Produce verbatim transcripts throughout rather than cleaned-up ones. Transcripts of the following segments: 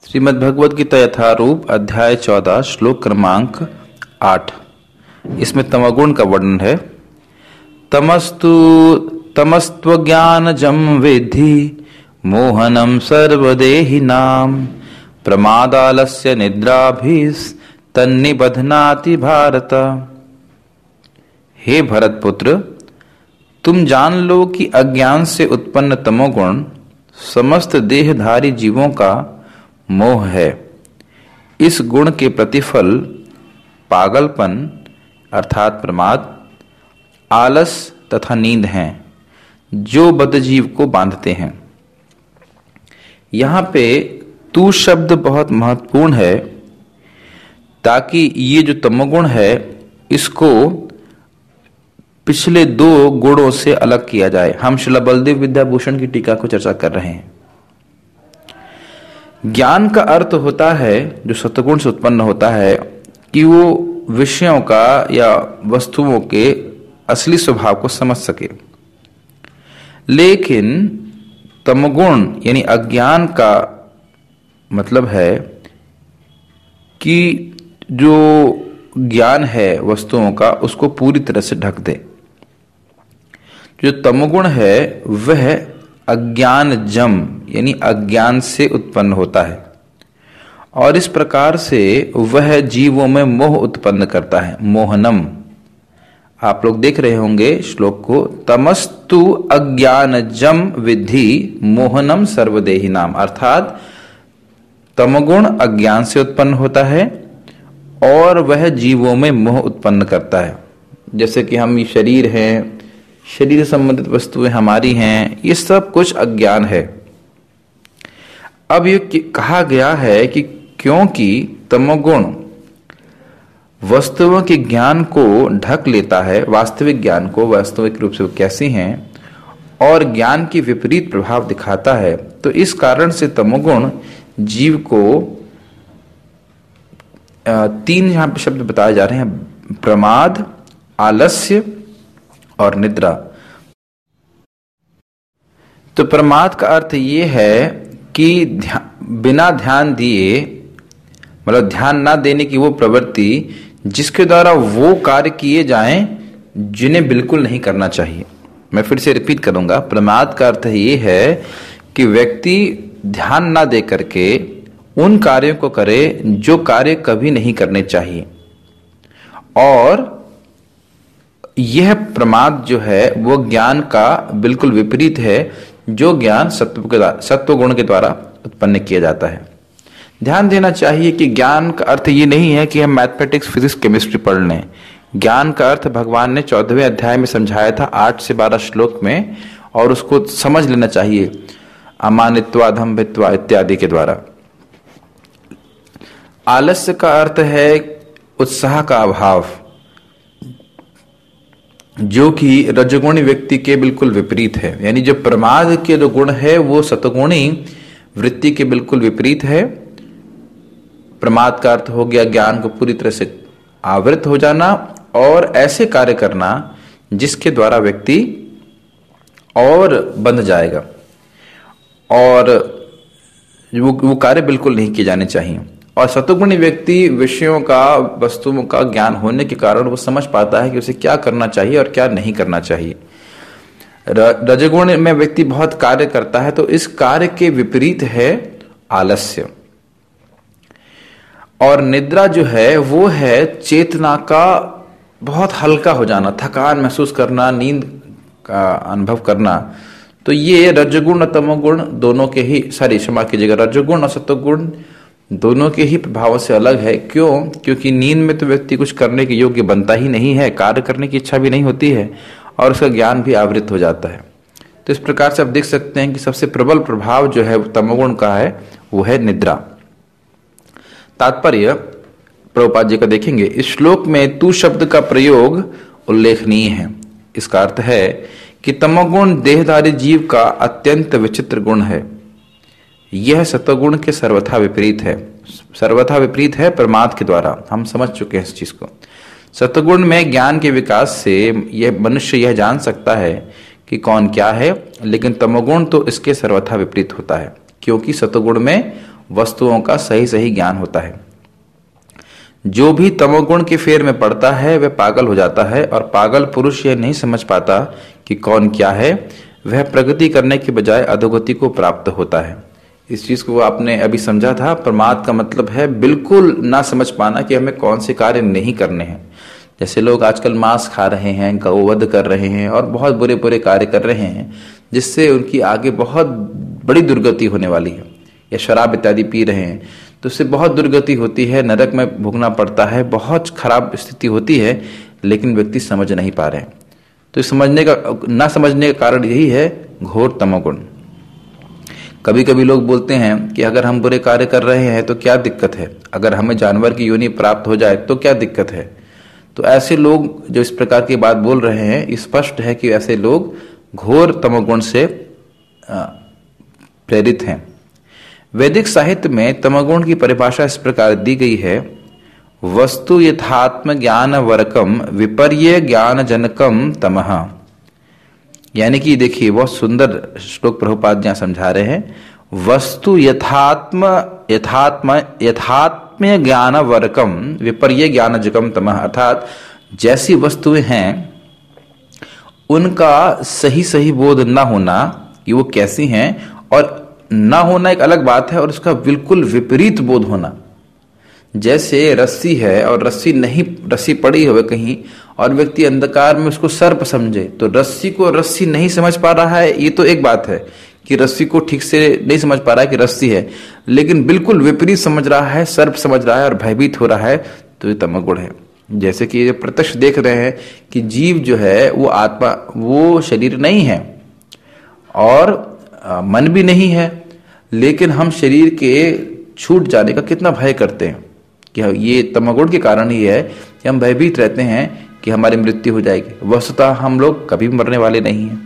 श्रीमद्भगवद गीता यथारूप अध्याय चौदह श्लोक क्रमांक आठ। इसमें तमोगुण का वर्णन है। तमस्तु तमस्त्वज्ञानजं विद्धि मोहनम सर्वदेहिनां प्रमादालस्य निद्राभिस्तन्निबध्नाति भारत। हे भरतपुत्र, तुम जान लो कि अज्ञान से उत्पन्न तमोगुण समस्त देहधारी जीवों का मोह है। इस गुण के प्रतिफल पागलपन अर्थात प्रमाद, आलस तथा नींद हैं, जो बद्धजीव को बांधते हैं। यहाँ पे तू शब्द बहुत महत्वपूर्ण है, ताकि ये जो तमोगुण है इसको पिछले दो गुणों से अलग किया जाए। हम श्रील बलदेव विद्याभूषण की टीका को चर्चा कर रहे हैं। ज्ञान का अर्थ होता है, जो सत्वगुण से उत्पन्न होता है, कि वो विषयों का या वस्तुओं के असली स्वभाव को समझ सके। लेकिन तमोगुण यानी अज्ञान का मतलब है कि जो ज्ञान है वस्तुओं का उसको पूरी तरह से ढक दे। जो तमोगुण है वह अज्ञान जम यानी अज्ञान से उत्पन्न होता है, और इस प्रकार से वह जीवों में मोह उत्पन्न करता है। मोहनम, आप लोग देख रहे होंगे श्लोक को, तमस्तु अज्ञान जम विद्धि मोहनम सर्वदेहिनाम, अर्थात तमोगुण अज्ञान से उत्पन्न होता है और वह जीवों में मोह उत्पन्न करता है। जैसे कि हम ये शरीर हैं, शरीर से संबंधित वस्तुएं हमारी हैं, ये सब कुछ अज्ञान है। अब ये कहा गया है कि क्योंकि तमोगुण वस्तुओं के ज्ञान को ढक लेता है, वास्तविक ज्ञान को, वास्तविक रूप से वो कैसी हैं, और ज्ञान की विपरीत प्रभाव दिखाता है, तो इस कारण से तमोगुण जीव को तीन यहां पे शब्द बताए जा रहे हैं, प्रमाद, आलस्य और निद्रा। तो प्रमाद का अर्थ ये है कि ध्या, बिना ध्यान दिए, मतलब ध्यान ना देने की वो प्रवृत्ति जिसके द्वारा वो कार्य किए जाएं जिन्हें बिल्कुल नहीं करना चाहिए। मैं फिर से रिपीट करूंगा, प्रमाद का अर्थ ये है कि व्यक्ति ध्यान ना दे करके उन कार्यों को करे जो कार्य कभी नहीं करने चाहिए, और यह प्रमाद जो है वो ज्ञान का बिल्कुल विपरीत है, जो ज्ञान सत्व के सत्व गुण के द्वारा उत्पन्न किया जाता है। ध्यान देना चाहिए कि ज्ञान का अर्थ ये नहीं है कि हम मैथमेटिक्स, फिजिक्स, केमिस्ट्री पढ़ लें। ज्ञान का अर्थ भगवान ने चौदहवें अध्याय में समझाया था, आठ से बारह श्लोक में, और उसको समझ लेना चाहिए अमानित्वा, धम्भित्वा इत्यादि के द्वारा। आलस्य का अर्थ है उत्साह का अभाव, जो कि रजोगुणी व्यक्ति के बिल्कुल विपरीत है। यानी जो प्रमाद के जो गुण है वो सतगुणी वृत्ति के बिल्कुल विपरीत है। प्रमाद का अर्थ हो गया ज्ञान को पूरी तरह से आवृत हो जाना और ऐसे कार्य करना जिसके द्वारा व्यक्ति और बंध जाएगा, और वो, वो कार्य बिल्कुल नहीं किए जाने चाहिए। और सतोगुणी व्यक्ति विषयों का, वस्तुओं का ज्ञान होने के कारण वो समझ पाता है कि उसे क्या करना चाहिए और क्या नहीं करना चाहिए। रजोगुण में व्यक्ति बहुत कार्य करता है, तो इस कार्य के विपरीत है आलस्य। और निद्रा जो है वो है चेतना का बहुत हल्का हो जाना, थकान महसूस करना, नींद का अनुभव करना। तो ये रजोगुण और तमोगुण दोनों के ही, सॉरी क्षमा कीजिएगा, रजोगुण और सत्वगुण दोनों के ही प्रभाव से अलग है। क्यों? क्योंकि नींद में तो व्यक्ति कुछ करने के योग्य बनता ही नहीं है, कार्य करने की इच्छा भी नहीं होती है, और उसका ज्ञान भी आवृत हो जाता है। तो इस प्रकार से आप देख सकते हैं कि सबसे प्रबल प्रभाव जो है तमोगुण का है वो है निद्रा। तात्पर्य प्रभुपाद जी का देखेंगे, इस श्लोक में तू शब्द का प्रयोग उल्लेखनीय है। इसका अर्थ है कि तमोगुण देहधारी जीव का अत्यंत विचित्र गुण है। यह सत्वगुण के सर्वथा विपरीत है। सर्वथा विपरीत है प्रमाद के द्वारा, हम समझ चुके हैं इस चीज को। सत्वगुण में ज्ञान के विकास से यह मनुष्य यह जान सकता है कि कौन क्या है, लेकिन तमोगुण तो इसके सर्वथा विपरीत होता है, क्योंकि सत्वगुण में वस्तुओं का सही सही ज्ञान होता है। जो भी तमोगुण के फेर में पड़ता है वह पागल हो जाता है, और पागल पुरुष यह नहीं समझ पाता कि कौन क्या है। वह प्रगति करने के बजाय अधोगति को प्राप्त होता है। इस चीज को आपने अभी समझा था। प्रमाद का मतलब है बिल्कुल ना समझ पाना कि हमें कौन से कार्य नहीं करने हैं। जैसे लोग आजकल मांस खा रहे हैं, गौवध कर रहे हैं और बहुत बुरे बुरे कार्य कर रहे हैं, जिससे उनकी आगे बहुत बड़ी दुर्गति होने वाली है। या शराब इत्यादि पी रहे हैं तो उससे बहुत दुर्गति होती है, नरक में भोगना पड़ता है, बहुत खराब स्थिति होती है, लेकिन व्यक्ति समझ नहीं पा रहे हैं। तो समझने का ना समझने का कारण यही है घोर तमोगुण। कभी कभी लोग बोलते हैं कि अगर हम बुरे कार्य कर रहे हैं तो क्या दिक्कत है, अगर हमें जानवर की योनि प्राप्त हो जाए तो क्या दिक्कत है। तो ऐसे लोग जो इस प्रकार की बात बोल रहे हैं, स्पष्ट है कि ऐसे लोग घोर तमोगुण से प्रेरित हैं। वैदिक साहित्य में तमोगुण की परिभाषा इस प्रकार दी गई है, वस्तु यथात्म ज्ञान वरकम विपर्य ज्ञान जनकम तमः। यानी कि देखिए बहुत सुंदर श्लोक प्रभुपाद जी समझा रहे हैं। वस्तु यथात्म यथात्म यथात्म्य ज्ञान वरकम विपर्य ज्ञान जगम तमः, अर्थात जैसी वस्तुएं हैं उनका सही सही बोध न होना कि वो कैसी हैं, और ना होना एक अलग बात है, और उसका बिल्कुल विपरीत बोध होना। जैसे रस्सी है और रस्सी नहीं, रस्सी पड़ी हुई कहीं और व्यक्ति अंधकार में उसको सर्प समझे, तो रस्सी को रस्सी नहीं समझ पा रहा है, ये तो एक बात है कि रस्सी को ठीक से नहीं समझ पा रहा है कि रस्सी है, लेकिन बिल्कुल विपरीत समझ रहा है, सर्प समझ रहा है और भयभीत हो रहा है, तो ये तमोगुण है। जैसे कि प्रत्यक्ष देख रहे हैं कि जीव जो है वो आत्मा, वो शरीर नहीं है और आ, मन भी नहीं है, लेकिन हम शरीर के छूट जाने का कितना भय करते हैं। कि ये तमोगुण के कारण ही है कि हम भयभीत रहते हैं कि हमारी मृत्यु हो जाएगी। वस्तुतः हम लोग कभी मरने वाले नहीं हैं।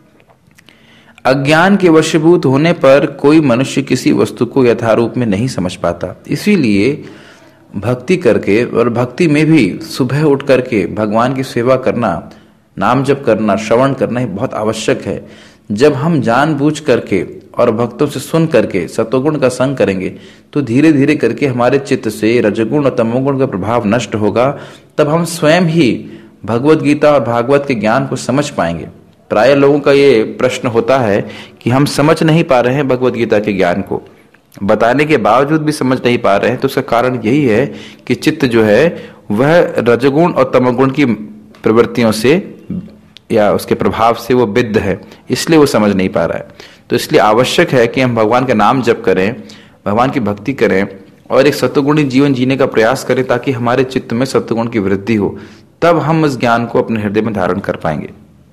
अज्ञान के वशीभूत होने पर कोई मनुष्य किसी वस्तु को यथारूप में नहीं समझ पाता। इसीलिए भक्ति करके, और भक्ति में भी सुबह उठ करके भगवान की सेवा करना, नाम जप करना, श्रवण करना ही बहुत आवश्यक है। जब हम जानबूझ करके और भक्तों से सुन करके सतोगुण का संग करेंगे तो धीरे धीरे करके हमारे चित्त से रजगुण और तमोगुण का प्रभाव नष्ट होगा। तब हम स्वयं ही भगवत गीता और भागवत के ज्ञान को समझ पाएंगे। प्राय लोगों का ये प्रश्न होता है कि हम समझ नहीं पा रहे हैं भगवत गीता के ज्ञान को, बताने के बावजूद भी समझ नहीं पा रहे हैं। तो उसका कारण यही है कि चित्त जो है वह रजगुण और तमोगुण की प्रवृत्तियों से या उसके प्रभाव से वो विद्ध है, इसलिए वो समझ नहीं पा रहा है। तो इसलिए आवश्यक है कि हम भगवान का नाम जप करें, भगवान की भक्ति करें और एक सत्वगुणी जीवन जीने का प्रयास करें, ताकि हमारे चित्त में सत्वगुण की वृद्धि हो। तब हम इस ज्ञान को अपने हृदय में धारण कर पाएंगे।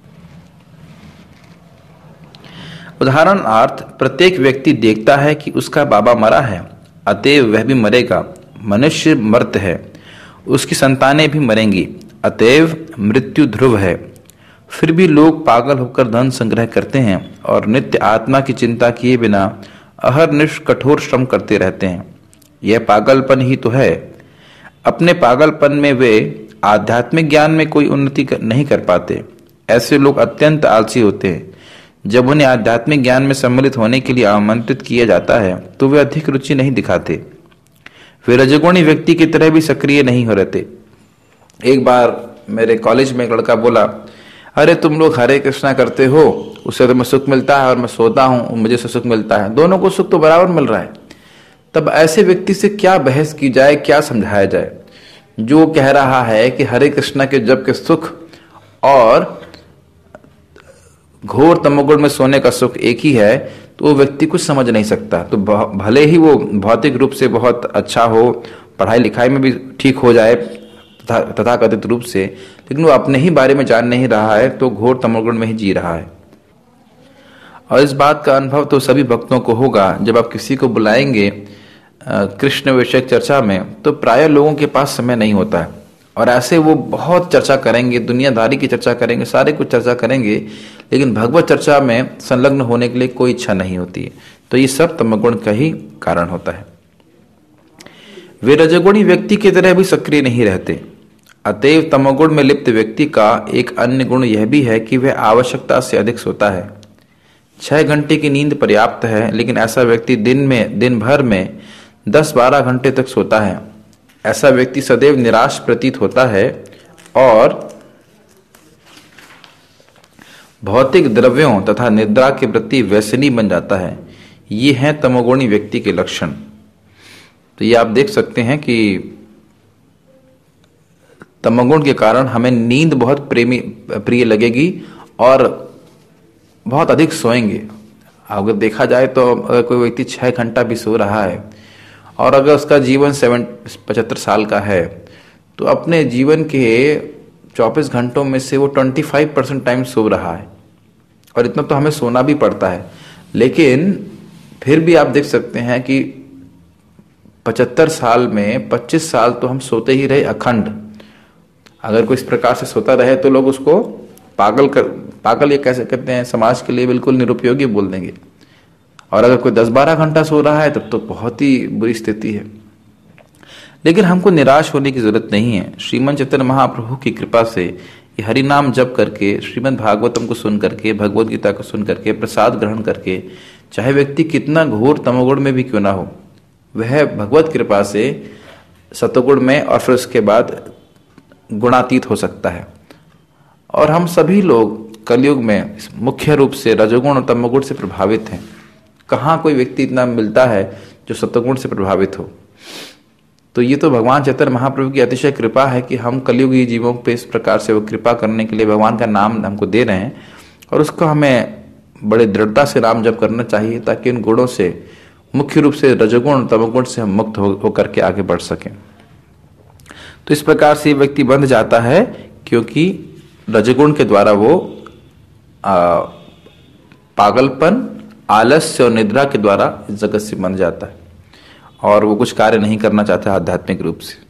उदाहरणार्थ, प्रत्येक व्यक्ति देखता है कि उसका बाबा मरा है, अतएव वह भी मरेगा। मनुष्य मर्त है, उसकी संतानें भी मरेंगी, अतएव मृत्यु ध्रुव है। फिर भी लोग पागल होकर धन संग्रह करते हैं और नित्य आत्मा की चिंता किए बिना अहरनिश कठोर श्रम करते रहते हैं। यह पागलपन ही तो है। अपने पागलपन में वे आध्यात्मिक ज्ञान में कोई उन्नति नहीं कर पाते। ऐसे लोग अत्यंत आलसी होते हैं। जब उन्हें आध्यात्मिक ज्ञान में सम्मिलित होने के लिए आमंत्रित किया जाता है तो वे अधिक रुचि नहीं दिखाते। वे रजगुणी व्यक्ति की तरह भी सक्रिय नहीं हो रहते। एक बार मेरे कॉलेज में एक लड़का बोला, अरे तुम लोग हरे कृष्णा करते हो, उससे तो मैं सुख मिलता है, और मैं सोता हूं मुझे से सुख मिलता है, दोनों को सुख तो बराबर मिल रहा है। तब ऐसे व्यक्ति से क्या बहस की जाए, क्या समझाया जाए? जो कह रहा है कि हरे कृष्णा के जप के सुख और घोर तमोगुण में सोने का सुख एक ही है, तो वो व्यक्ति कुछ समझ नहीं सकता। तो भले ही वो भौतिक रूप से बहुत अच्छा हो, पढ़ाई लिखाई में भी ठीक हो जाए तथा कथित रूप से, लेकिन वो अपने ही बारे में जान नहीं रहा है, तो घोर तमोगुण में ही जी रहा है। और इस बात का अनुभव तो सभी भक्तों को होगा। जब आप किसी को बुलाएंगे कृष्ण विषयक चर्चा में, तो प्राय लोगों के पास समय नहीं होता है, और ऐसे वो बहुत चर्चा करेंगे, दुनियादारी की चर्चा करेंगे, सारे कुछ चर्चा करेंगे, लेकिन भगवत चर्चा में संलग्न होने के लिए कोई इच्छा नहीं होती है। तो ये सब तमोगुण का ही कारण होता है। वे रजगुणी व्यक्ति की तरह भी सक्रिय नहीं रहते। अतएव तमोगुण में लिप्त व्यक्ति का एक अन्य गुण यह भी है कि वह आवश्यकता से अधिक सोता है। छह घंटे की नींद पर्याप्त है, लेकिन ऐसा व्यक्ति दिन में दिन भर में दस बारह घंटे तक सोता है। ऐसा व्यक्ति सदैव निराश प्रतीत होता है और भौतिक द्रव्यों तथा निद्रा के प्रति व्यसनी बन जाता है। ये हैं तमोगुणी व्यक्ति के लक्षण। तो ये आप देख सकते हैं कि तमोगुण के कारण हमें नींद बहुत प्रेमी प्रिय लगेगी और बहुत अधिक सोएंगे। अगर देखा जाए तो अगर कोई व्यक्ति छह घंटा भी सो रहा है और अगर उसका जीवन सेवन पचहत्तर साल का है, तो अपने जीवन के चौबीस घंटों में से वो पच्चीस परसेंट टाइम सो रहा है। और इतना तो हमें सोना भी पड़ता है, लेकिन फिर भी आप देख सकते हैं कि पचहत्तर साल में पच्चीस साल तो हम सोते ही रहे अखंड। अगर कोई इस प्रकार से सोता रहे तो लोग उसको पागल कर पागल ये कैसे कहते हैं, समाज के लिए बिल्कुल निरुपयोगी बोल देंगे। और अगर कोई दस बारह घंटा सो रहा है तब तो बहुत ही बुरी स्थिति है। लेकिन हमको निराश होने की जरूरत नहीं है। श्रीमद् चैतन्य महाप्रभु की कृपा से ये हरि नाम जप करके, श्रीमद् भागवतम को सुन करके, भगवद गीता को सुन करके, प्रसाद ग्रहण करके, चाहे व्यक्ति कितना घोर तमोगुण में भी क्यों ना हो, वह भगवत कृपा से सतोगुण में और फिर उसके बाद गुणातीत हो सकता है। और हम सभी लोग कलयुग में मुख्य रूप से रजोगुण और तमोगुण से प्रभावित हैं। कहाँ कोई व्यक्ति इतना मिलता है जो सतोगुण से प्रभावित हो। तो ये तो भगवान चैतन्य महाप्रभु की अतिशय कृपा है कि हम कलयुगी जीवों पे इस प्रकार से वो कृपा करने के लिए भगवान का नाम हमको दे रहे हैं, और उसको हमें बड़े दृढ़ता से नाम जप करना चाहिए, ताकि उन गुणों से, मुख्य रूप से रजोगुण और तमोगुण से हम मुक्त हो होकर के आगे बढ़ सकें। तो इस प्रकार से व्यक्ति बंध जाता है, क्योंकि रजोगुण के द्वारा वो आ, पागलपन, आलस्य और निद्रा के द्वारा इस जगत से बंध जाता है और वो कुछ कार्य नहीं करना चाहता आध्यात्मिक रूप से।